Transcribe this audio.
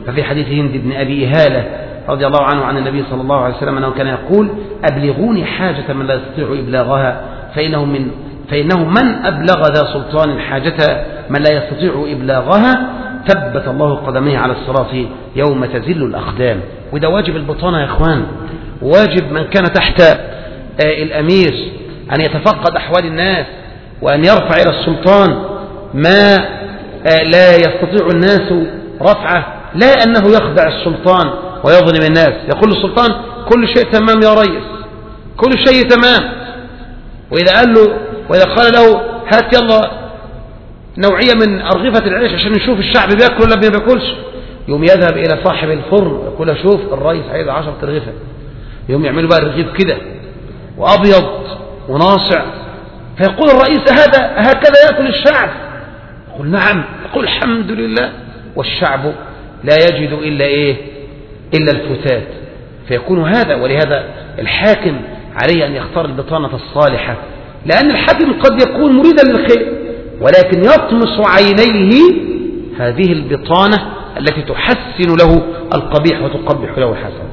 ففي حديث هند بن أبي إهالة رضي الله عنه عن النبي صلى الله عليه وسلم أنه كان يقول: أبلغوني حاجة من لا يستطيع إبلاغها، فإنه من أبلغ ذا سلطان حاجة من لا يستطيع إبلاغها ثبت الله قدميه على الصراط يوم تزل الأقدام. وده واجب البطانة يا إخوان، واجب من كان تحت الأمير أن يتفقد أحوال الناس، وأن يرفع إلى السلطان ما لا يستطيع الناس رفعه، لا أنه يخدع السلطان ويظلم الناس. يقول السلطان: كل شيء تمام يا ريس، كل شيء تمام. وإذا قال له: هات يلا نوعية من أرغفة العيش عشان نشوف الشعب بيأكل ولا ما بيأكلش، يوم يذهب إلى صاحب الفرن يقول: شوف الرئيس عايز 10 رغيفة. يوم يعملوا بقى الرغيف كده وأبيض وناصع، فيقول الرئيس: هكذا يأكل الشعب؟ يقول: نعم. يقول: الحمد لله. والشعب لا يجد إلا الفتات. فيكون هذا. ولهذا الحاكم عليه أن يختار البطانة الصالحة، لأن الحاكم قد يكون مريدا للخير ولكن يطمس عينيه هذه البطانة التي تحسن له القبيح وتقبح له الحسن.